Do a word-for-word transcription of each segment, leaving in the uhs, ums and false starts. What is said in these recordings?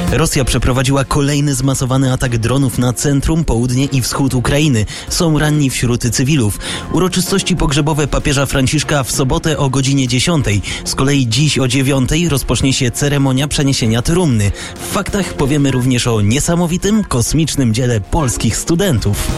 Rosja przeprowadziła kolejny zmasowany atak dronów na centrum, południe i wschód Ukrainy. Są ranni wśród cywilów. Uroczystości pogrzebowe papieża Franciszka w sobotę o godzinie dziesiątej. Z kolei dziś o dziewiątej rozpocznie się ceremonia przeniesienia trumny. W faktach powiemy również o niesamowitym, kosmicznym dziele polskich studentów.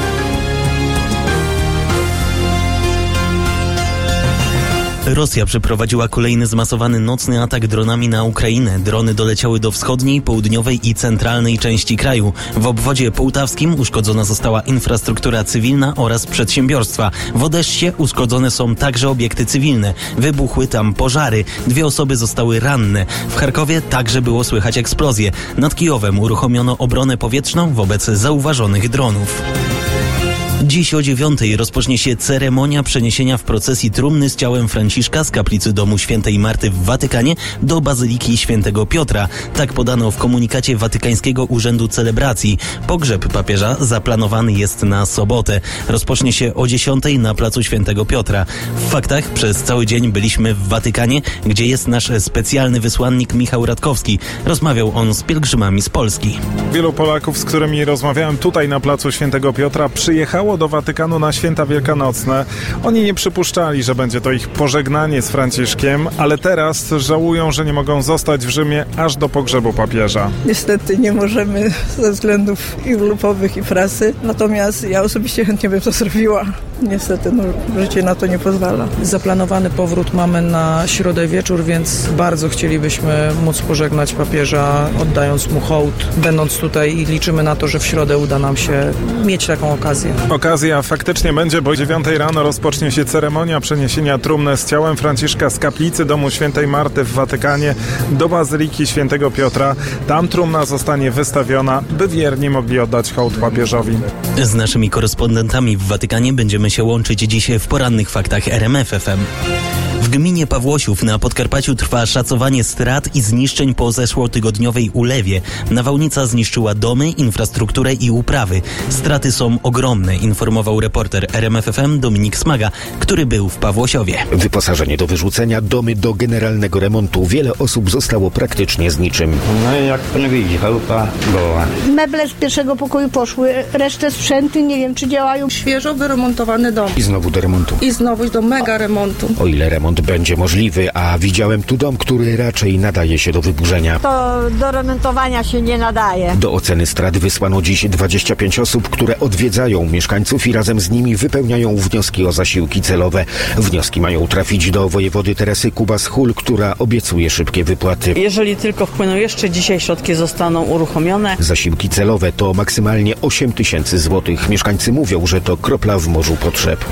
Rosja przeprowadziła kolejny zmasowany nocny atak dronami na Ukrainę. Drony doleciały do wschodniej, południowej i centralnej części kraju. W obwodzie połtawskim uszkodzona została infrastruktura cywilna oraz przedsiębiorstwa. W Odessie uszkodzone są także obiekty cywilne. Wybuchły tam pożary. Dwie osoby zostały ranne. W Charkowie także było słychać eksplozje. Nad Kijowem uruchomiono obronę powietrzną wobec zauważonych dronów. Dziś o dziewiątej rozpocznie się ceremonia przeniesienia w procesji trumny z ciałem Franciszka z kaplicy domu świętej Marty w Watykanie do Bazyliki Świętego Piotra. Tak podano w komunikacie Watykańskiego Urzędu Celebracji. Pogrzeb papieża zaplanowany jest na sobotę. Rozpocznie się o dziesiątej na placu Świętego Piotra. W faktach przez cały dzień byliśmy w Watykanie, gdzie jest nasz specjalny wysłannik Michał Radkowski. Rozmawiał on z pielgrzymami z Polski. Wielu Polaków, z którymi rozmawiałem tutaj na placu Świętego Piotra, przyjechało do Watykanu na święta wielkanocne. Oni nie przypuszczali, że będzie to ich pożegnanie z Franciszkiem, ale teraz żałują, że nie mogą zostać w Rzymie aż do pogrzebu papieża. Niestety nie możemy ze względów i grupowych, i prasy, natomiast ja osobiście chętnie bym to zrobiła. Niestety no, życie na to nie pozwala. Zaplanowany powrót mamy na środę wieczór, więc bardzo chcielibyśmy móc pożegnać papieża, oddając mu hołd, będąc tutaj, i liczymy na to, że w środę uda nam się mieć taką okazję. Okazja faktycznie będzie, bo o dziewiątej rano rozpocznie się ceremonia przeniesienia trumny z ciałem Franciszka z kaplicy domu świętej Marty w Watykanie do Bazyliki Świętego Piotra. Tam trumna zostanie wystawiona, by wierni mogli oddać hołd papieżowi. Z naszymi korespondentami w Watykanie będziemy się łączyć dziś w porannych faktach R M F F M. W gminie Pawłosiów na Podkarpaciu trwa szacowanie strat i zniszczeń po zeszłotygodniowej ulewie. Nawałnica zniszczyła domy, infrastrukturę i uprawy. Straty są ogromne, informował reporter R M F F M Dominik Smaga, który był w Pawłosiowie. Wyposażenie do wyrzucenia, domy do generalnego remontu. Wiele osób zostało praktycznie z niczym. No i jak pan widzi, chałupa goła. Meble z pierwszego pokoju poszły, resztę sprzęty nie wiem, czy działają. Świeżo wyremontowany dom. I znowu do remontu. I znowu do mega remontu. O ile remont będzie możliwy, a widziałem tu dom, który raczej nadaje się do wyburzenia. To do remontowania się nie nadaje. Do oceny strat wysłano dziś dwadzieścia pięć osób, które odwiedzają mieszkańców i razem z nimi wypełniają wnioski o zasiłki celowe. Wnioski mają trafić do wojewody Teresy Kubas-Hul, która obiecuje szybkie wypłaty. Jeżeli tylko wpłyną jeszcze dzisiaj, środki zostaną uruchomione. Zasiłki celowe to maksymalnie osiem tysięcy złotych. Mieszkańcy mówią, że to kropla w morzu potrzeb.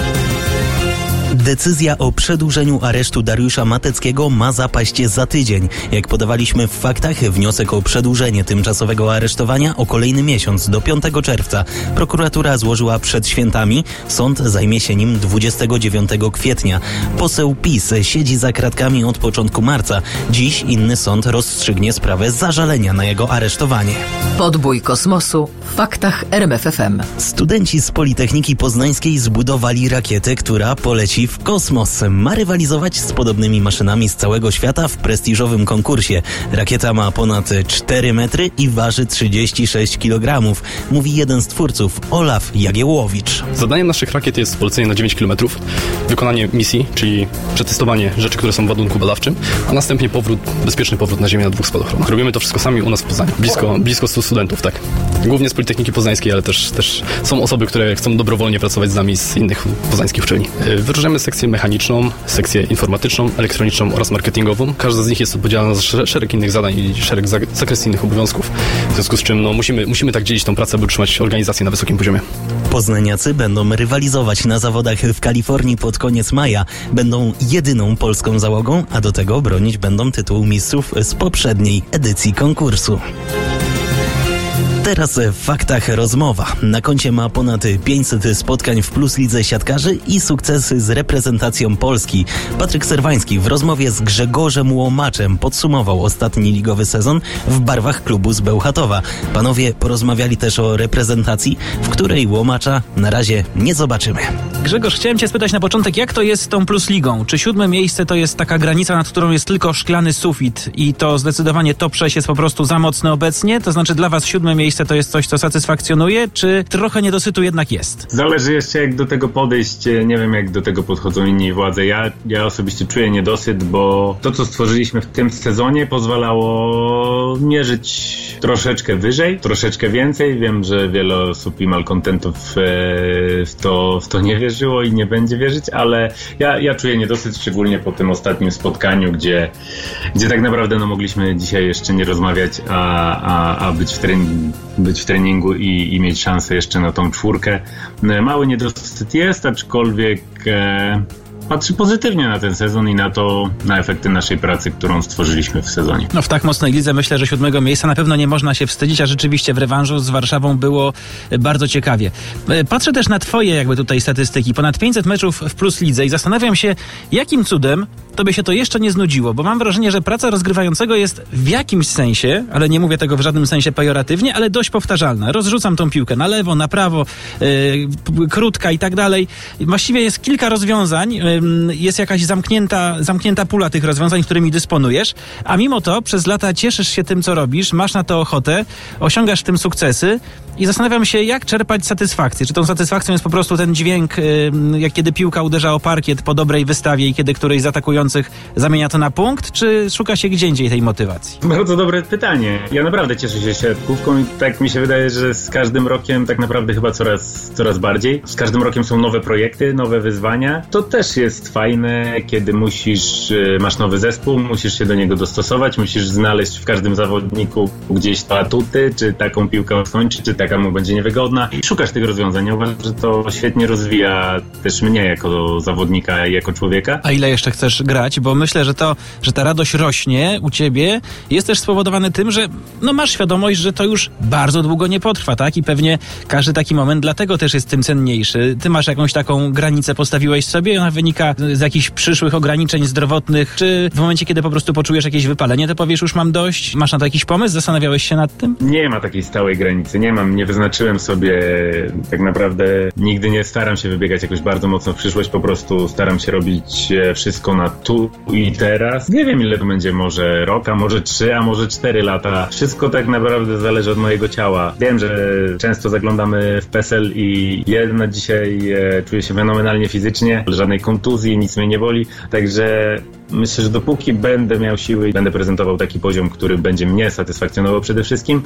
Decyzja o przedłużeniu aresztu Dariusza Mateckiego ma zapaść za tydzień. Jak podawaliśmy w faktach, wniosek o przedłużenie tymczasowego aresztowania o kolejny miesiąc do piątego czerwca prokuratura złożyła przed świętami. Sąd zajmie się nim dwudziestego dziewiątego kwietnia. Poseł PiS siedzi za kratkami od początku marca. Dziś inny sąd rozstrzygnie sprawę zażalenia na jego aresztowanie. Podbój kosmosu w faktach R M F F M. Studenci z Politechniki Poznańskiej zbudowali rakietę, która poleci w kosmos. Ma rywalizować z podobnymi maszynami z całego świata w prestiżowym konkursie. Rakieta ma ponad cztery metry i waży trzydzieści sześć kilogramów, mówi jeden z twórców, Olaf Jagiełłowicz. Zadaniem naszych rakiet jest polecenie na dziewięć kilometrów, wykonanie misji, czyli przetestowanie rzeczy, które są w ładunku badawczym, a następnie powrót, bezpieczny powrót na Ziemię na dwóch spadochronach. Robimy to wszystko sami u nas w Poznaniu. Blisko, blisko stu studentów, tak. Głównie z Politechniki Poznańskiej, ale też, też są osoby, które chcą dobrowolnie pracować z nami z innych poznańskich uczelni. Wyróżniamy sekcję mechaniczną, sekcję informatyczną, elektroniczną oraz marketingową. Każda z nich jest odpowiedzialna za szereg innych zadań i szereg zakres innych obowiązków. W związku z czym no, musimy, musimy tak dzielić tą pracę, by utrzymać organizację na wysokim poziomie. Poznaniacy będą rywalizować na zawodach w Kalifornii pod koniec maja. Będą jedyną polską załogą, a do tego bronić będą tytułu mistrzów z poprzedniej edycji konkursu. Teraz w faktach rozmowa. Na koncie ma ponad pięćset spotkań w Plus Lidze siatkarzy i sukcesy z reprezentacją Polski. Patryk Serwański w rozmowie z Grzegorzem Łomaczem podsumował ostatni ligowy sezon w barwach klubu z Bełchatowa. Panowie porozmawiali też o reprezentacji, w której Łomacza na razie nie zobaczymy. Grzegorz, chciałem cię spytać na początek, jak to jest z tą Plus Ligą? Czy siódme miejsce to jest taka granica, nad którą jest tylko szklany sufit i to zdecydowanie top sześć jest po prostu za mocne obecnie? To znaczy dla was siódme miejsce to jest coś, co satysfakcjonuje, czy trochę niedosytu jednak jest? Zależy jeszcze, jak do tego podejść. Nie wiem, jak do tego podchodzą inni władze. Ja, ja osobiście czuję niedosyt, bo to, co stworzyliśmy w tym sezonie, pozwalało mierzyć troszeczkę wyżej, troszeczkę więcej. Wiem, że wiele osób i malkontentów w to, w to nie wierzyło i nie będzie wierzyć, ale ja, ja czuję niedosyt, szczególnie po tym ostatnim spotkaniu, gdzie, gdzie tak naprawdę no, mogliśmy dzisiaj jeszcze nie rozmawiać, a, a, a być w treningu, być w treningu i, i mieć szansę jeszcze na tą czwórkę. Mały niedosyt jest, aczkolwiek e, patrzy pozytywnie na ten sezon i na to, na efekty naszej pracy, którą stworzyliśmy w sezonie. No w tak mocnej lidze myślę, że siódmego miejsca na pewno nie można się wstydzić, a rzeczywiście w rewanżu z Warszawą było bardzo ciekawie. Patrzę też na twoje jakby tutaj statystyki. Ponad pięćset meczów w Plus Lidze i zastanawiam się, jakim cudem tobie się to jeszcze nie znudziło, bo mam wrażenie, że praca rozgrywającego jest w jakimś sensie, ale nie mówię tego w żadnym sensie pejoratywnie, ale dość powtarzalna. Rozrzucam tą piłkę na lewo, na prawo, yy, krótka i tak dalej. Właściwie jest kilka rozwiązań, yy, jest jakaś zamknięta, zamknięta pula tych rozwiązań, którymi dysponujesz, a mimo to przez lata cieszysz się tym, co robisz, masz na to ochotę, osiągasz w tym sukcesy i zastanawiam się, jak czerpać satysfakcję. Czy tą satysfakcją jest po prostu ten dźwięk, yy, jak kiedy piłka uderza o parkiet po dobrej wystawie i kiedy któryś z atakujących zamienia to na punkt, czy szuka się gdzie indziej tej motywacji? Bardzo dobre pytanie. Ja naprawdę cieszę się siatkówką i tak mi się wydaje, że z każdym rokiem tak naprawdę chyba coraz, coraz bardziej. Z każdym rokiem są nowe projekty, nowe wyzwania. To też jest fajne, kiedy musisz, masz nowy zespół, musisz się do niego dostosować, musisz znaleźć w każdym zawodniku gdzieś te atuty, czy taką piłkę skończy, czy taka mu będzie niewygodna i szukasz tych rozwiązań. Ja uważam, że to świetnie rozwija też mnie jako zawodnika i jako człowieka. A ile jeszcze chcesz grać? Bo myślę, że to, że ta radość rośnie u ciebie jest też spowodowane tym, że no masz świadomość, że to już bardzo długo nie potrwa, tak? I pewnie każdy taki moment dlatego też jest tym cenniejszy. Ty masz jakąś taką granicę, postawiłeś sobie i ona wynika z jakichś przyszłych ograniczeń zdrowotnych, czy w momencie, kiedy po prostu poczujesz jakieś wypalenie, to powiesz, już mam dość? Masz na to jakiś pomysł? Zastanawiałeś się nad tym? Nie ma takiej stałej granicy, nie mam, nie wyznaczyłem sobie tak naprawdę, nigdy nie staram się wybiegać jakoś bardzo mocno w przyszłość, po prostu staram się robić wszystko na tu i teraz. Nie wiem, ile to będzie, może rok, a może trzy, a może cztery lata. Wszystko tak naprawdę zależy od mojego ciała. Wiem, że często zaglądamy w PESEL i ja na dzisiaj e, czuję się fenomenalnie fizycznie, żadnej kontuzji, nic mnie nie boli, także myślę, że dopóki będę miał siły i będę prezentował taki poziom, który będzie mnie satysfakcjonował przede wszystkim,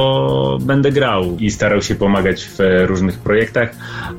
to będę grał i starał się pomagać w różnych projektach,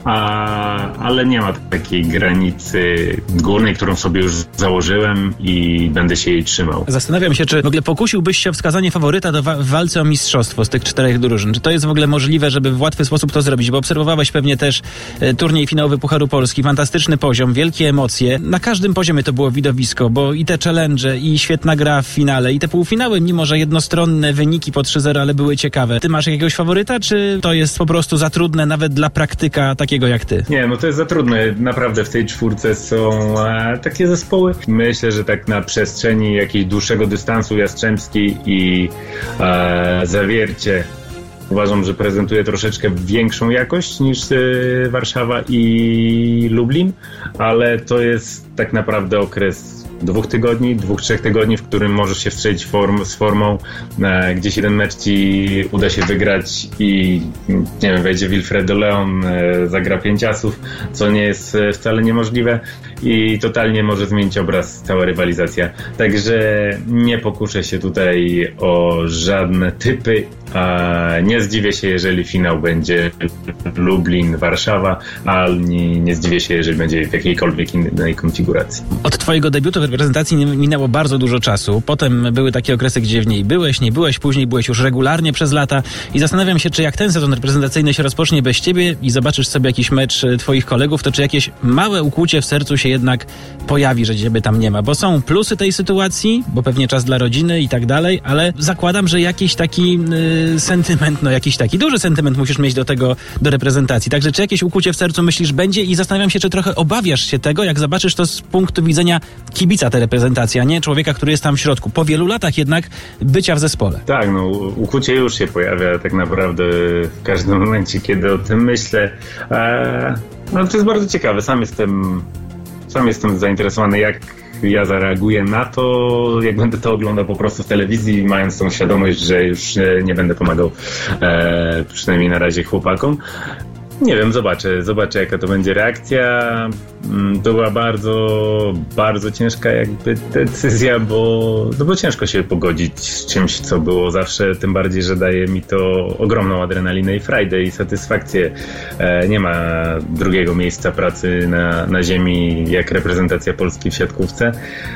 a, ale nie ma takiej granicy górnej, którą sobie już założyłem i będę się jej trzymał. Zastanawiam się, czy w ogóle pokusiłbyś się o wskazanie faworyta do wa- w walce o mistrzostwo z tych czterech drużyn. Czy to jest w ogóle możliwe, żeby w łatwy sposób to zrobić? Bo obserwowałeś pewnie też e, turniej finałowy Pucharu Polski, fantastyczny poziom, wielkie emocje. Na każdym poziomie to było widowisko, bo i te challenge, i świetna gra w finale, i te półfinały, mimo że jednostronne wyniki po trzy zero, ale były ciekawe. Ty masz jakiegoś faworyta, czy to jest po prostu za trudne nawet dla praktyka takiego jak ty? Nie, no to jest za trudne. Naprawdę w tej czwórce są e, takie zespoły. Myślę, że tak na przestrzeni jakiegoś dłuższego dystansu Jastrzębski i e, Zawiercie uważam, że prezentuje troszeczkę większą jakość niż y, Warszawa i Lublin, ale to jest tak naprawdę okres dwóch tygodni, dwóch, trzech tygodni, w którym możesz się wstrzelić form, z formą, e, gdzieś jeden mecz ci uda się wygrać i nie wiem, wejdzie Wilfredo Leon, e, zagra pięć asów, co nie jest e, wcale niemożliwe i totalnie może zmienić obraz cała rywalizacja. Także nie pokuszę się tutaj o żadne typy, a nie zdziwię się, jeżeli finał będzie Lublin, Warszawa, a nie, nie zdziwię się, jeżeli będzie w jakiejkolwiek innej konfiguracji. Od twojego debiutu w reprezentacji minęło bardzo dużo czasu. Potem były takie okresy, gdzie w niej byłeś, nie byłeś, później byłeś już regularnie przez lata i zastanawiam się, czy jak ten sezon reprezentacyjny się rozpocznie bez ciebie i zobaczysz sobie jakiś mecz twoich kolegów, to czy jakieś małe ukłucie w sercu się jednak pojawi, że ciebie tam nie ma, bo są plusy tej sytuacji, bo pewnie czas dla rodziny i tak dalej, ale zakładam, że jakiś taki y, sentyment, no jakiś taki duży sentyment musisz mieć do tego, do reprezentacji. Także czy jakieś ukłucie w sercu myślisz będzie i zastanawiam się, czy trochę obawiasz się tego, jak zobaczysz to z punktu widzenia kibica tę reprezentację, a nie człowieka, który jest tam w środku. Po wielu latach jednak bycia w zespole. Tak, no ukłucie już się pojawia tak naprawdę w każdym momencie, kiedy o tym myślę. Eee, no to jest bardzo ciekawe. Sam jestem, sam jestem zainteresowany, jak ja zareaguję na to, jak będę to oglądał po prostu w telewizji, mając tą świadomość, że już nie będę pomagał e, przynajmniej na razie chłopakom. Nie wiem, zobaczę, zobaczę jaka to będzie reakcja. To była bardzo, bardzo ciężka jakby decyzja, bo, no bo ciężko się pogodzić z czymś, co było zawsze, tym bardziej, że daje mi to ogromną adrenalinę i frajdę i satysfakcję. Nie ma drugiego miejsca pracy na, na ziemi jak reprezentacja Polski w siatkówce.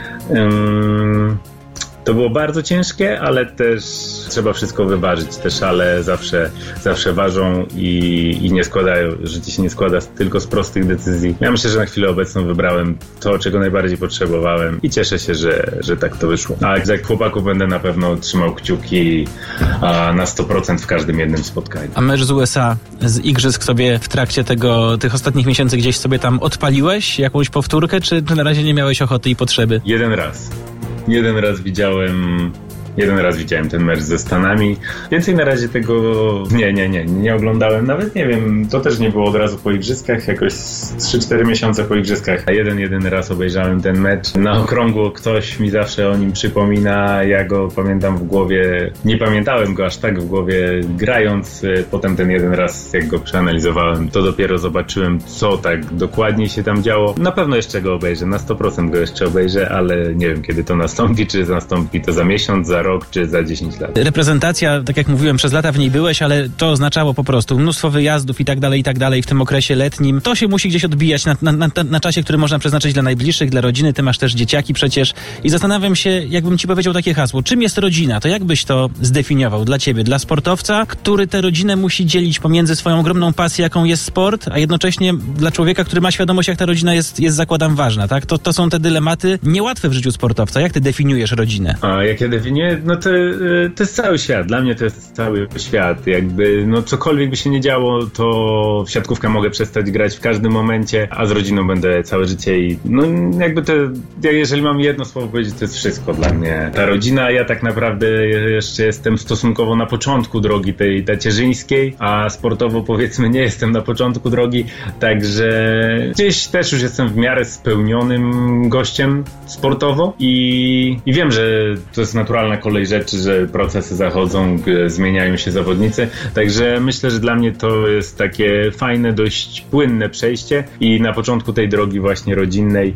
Um, To było bardzo ciężkie, ale też trzeba wszystko wyważyć. Te szale zawsze, zawsze ważą i, i nie składają, życie się nie składa tylko z prostych decyzji. Ja myślę, że na chwilę obecną wybrałem to, czego najbardziej potrzebowałem i cieszę się, że, że tak to wyszło. A jak chłopaków będę na pewno trzymał kciuki a, na sto procent w każdym jednym spotkaniu. A mecz z U S A, z igrzysk sobie w trakcie tego, tych ostatnich miesięcy gdzieś sobie tam odpaliłeś? Jakąś powtórkę, czy, czy na razie nie miałeś ochoty i potrzeby? Jeden raz. Jeden raz widziałem, jeden raz widziałem ten mecz ze Stanami. Więcej na razie tego nie, nie, nie, nie oglądałem. Nawet nie wiem, to też nie było od razu po igrzyskach, jakoś trzy cztery miesiące po igrzyskach. A jeden, jeden raz obejrzałem ten mecz. Na okrągło ktoś mi zawsze o nim przypomina. Ja go pamiętam w głowie, nie pamiętałem go aż tak w głowie grając. Potem ten jeden raz, jak go przeanalizowałem, to dopiero zobaczyłem, co tak dokładnie się tam działo. Na pewno jeszcze go obejrzę, na sto procent go jeszcze obejrzę, ale nie wiem, kiedy to nastąpi, czy nastąpi to za miesiąc, za rok, czy za dziesięć lat. Reprezentacja, tak jak mówiłem, przez lata w niej byłeś, ale to oznaczało po prostu mnóstwo wyjazdów i tak dalej, i tak dalej w tym okresie letnim. To się musi gdzieś odbijać na, na, na, na czasie, który można przeznaczyć dla najbliższych, dla rodziny. Ty masz też dzieciaki przecież. I zastanawiam się, jakbym ci powiedział takie hasło. Czym jest rodzina? To jak byś to zdefiniował dla ciebie? Dla sportowca, który tę rodzinę musi dzielić pomiędzy swoją ogromną pasję, jaką jest sport, a jednocześnie dla człowieka, który ma świadomość, jak ta rodzina jest, jest zakładam, ważna, tak? To, to są te dylematy niełatwe w życiu sportowca. Jak ty definiujesz rodzinę? A jak ja definiuję? No to, to jest cały świat. Dla mnie to jest cały świat. Jakby, no cokolwiek by się nie działo, to w siatkówkę mogę przestać grać w każdym momencie, a z rodziną będę całe życie i no jakby to, jeżeli mam jedno słowo powiedzieć, to jest wszystko dla mnie. Ta rodzina, ja tak naprawdę jeszcze jestem stosunkowo na początku drogi tej tacierzyńskiej, a sportowo powiedzmy nie jestem na początku drogi, także gdzieś też już jestem w miarę spełnionym gościem sportowo i, i wiem, że to jest naturalna kolej rzeczy, że procesy zachodzą, zmieniają się zawodnicy, także myślę, że dla mnie to jest takie fajne, dość płynne przejście i na początku tej drogi właśnie rodzinnej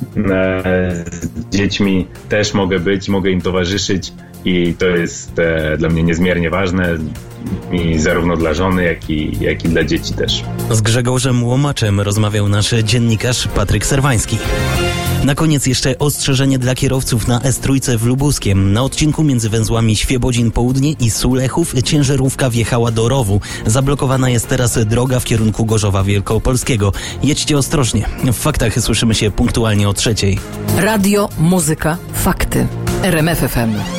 z dziećmi też mogę być, mogę im towarzyszyć i to jest e, dla mnie niezmiernie ważne i zarówno dla żony, jak i, jak i dla dzieci też. Z Grzegorzem Łomaczem rozmawiał nasz dziennikarz Patryk Serwański. Na koniec jeszcze ostrzeżenie dla kierowców na S trzy w Lubuskiem. Na odcinku między węzłami Świebodzin Południe i Sulechów ciężarówka wjechała do rowu. Zablokowana jest teraz droga w kierunku Gorzowa Wielkopolskiego. Jedźcie ostrożnie. W faktach słyszymy się punktualnie o trzeciej. Radio, muzyka, fakty. R M F F M.